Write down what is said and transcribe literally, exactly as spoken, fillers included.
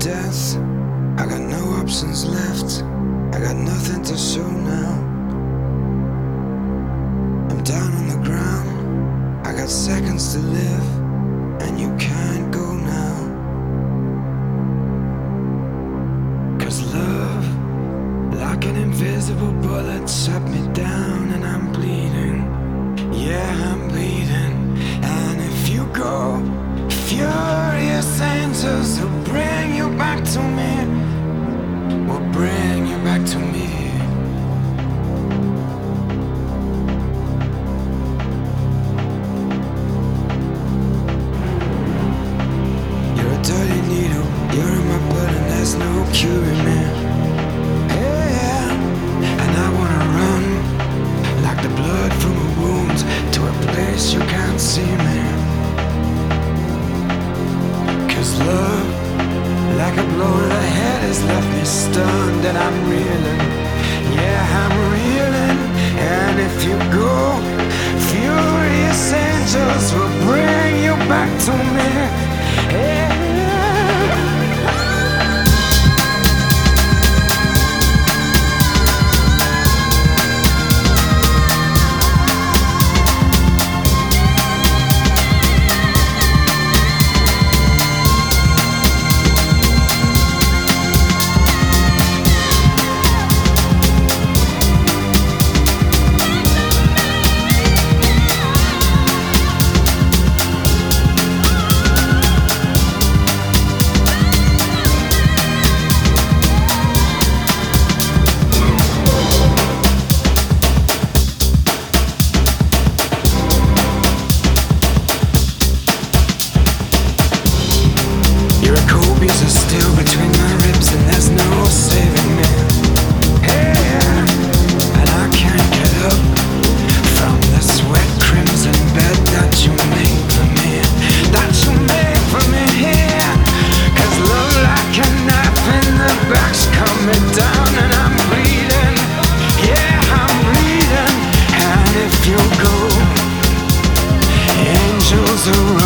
death. I got no options left. I got nothing to show now. I'm down on the ground. I got seconds to live, and you can't go now. 'Cause love, like an invisible bullet, shut me down and I'm bleeding. Yeah, I'm bleeding. And if you go, furious angels will bring you back to me. Will bring you back to me. You're a dirty needle, you're in my blood and there's no curing me. Yeah, and I wanna run like the blood from a wound to a place you can't see me. 'Cause love, like a blow to the head, has left me stunned and I'm reeling. Yeah, I'm reeling. And if you go, furious angels will bring you back to me. Yeah. Copies are still between my ribs and there's no saving me. Yeah, and I can't get up from the sweat crimson bed that you made for me, that you made for me here. 'Cause love like a knife in the back's coming down and I'm bleeding. Yeah, I'm bleeding. And if you go, angels are